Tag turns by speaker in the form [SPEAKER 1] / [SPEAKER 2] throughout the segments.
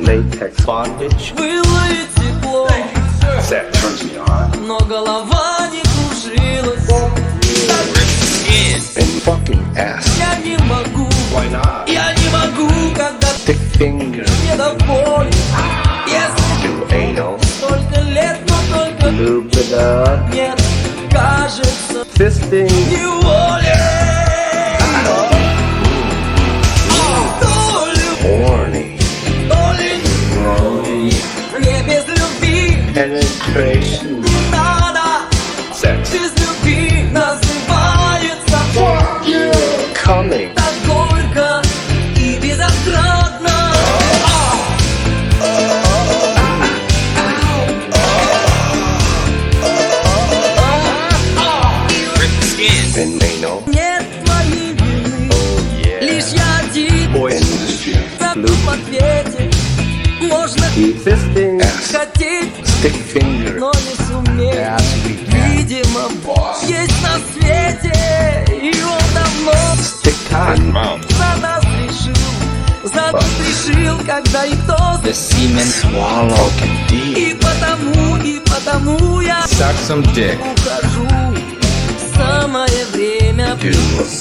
[SPEAKER 1] latex bondage.
[SPEAKER 2] Было и тепло,
[SPEAKER 1] That turns me on.
[SPEAKER 2] но голова не кружилась.
[SPEAKER 1] And fucking ass.
[SPEAKER 2] Я не могу,
[SPEAKER 1] Why not?
[SPEAKER 2] я не могу, когда
[SPEAKER 1] Stick finger
[SPEAKER 2] недоволен. Если
[SPEAKER 1] to anal.
[SPEAKER 2] столько лет, но только
[SPEAKER 1] Lube it up.
[SPEAKER 2] нет, кажется,
[SPEAKER 1] Fisting.
[SPEAKER 2] неволен.
[SPEAKER 1] Horny.
[SPEAKER 2] Мне без любви
[SPEAKER 1] Penetration.
[SPEAKER 2] не надо.
[SPEAKER 1] Sex.
[SPEAKER 2] Без любви называется
[SPEAKER 1] Coming.
[SPEAKER 2] так горько и безотрадно.
[SPEAKER 1] And anal.
[SPEAKER 2] Нет моей вины, лишь я один
[SPEAKER 1] Industry.
[SPEAKER 2] в ответе. Можно
[SPEAKER 1] Keep fisting.
[SPEAKER 2] хотеть,
[SPEAKER 1] Stick finger.
[SPEAKER 2] но не суметь.
[SPEAKER 1] As we can.
[SPEAKER 2] Видимо, есть на свете, и он давно
[SPEAKER 1] Stick cotton mouth.
[SPEAKER 2] за нас решил, когда и кто
[SPEAKER 3] The semen
[SPEAKER 1] Swallow can deep.
[SPEAKER 2] и потому я
[SPEAKER 3] suck some dick.
[SPEAKER 2] ухожу. Самое время,
[SPEAKER 1] Do.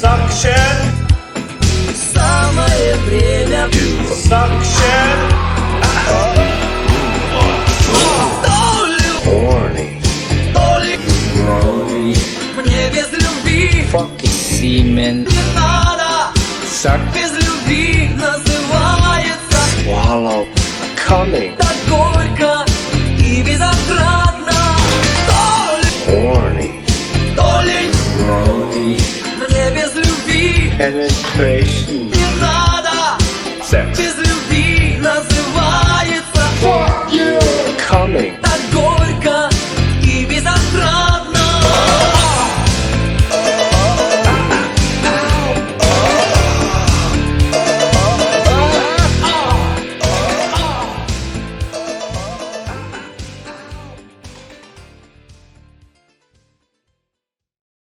[SPEAKER 2] самое время.
[SPEAKER 1] Horny.
[SPEAKER 2] Мне без любви
[SPEAKER 3] Semen
[SPEAKER 2] не надо.
[SPEAKER 3] suck
[SPEAKER 2] Без любви называется
[SPEAKER 1] Swallow. Coming.
[SPEAKER 2] так горько и безотрадно.
[SPEAKER 1] Horny.
[SPEAKER 2] Мне без любви
[SPEAKER 1] Penetration.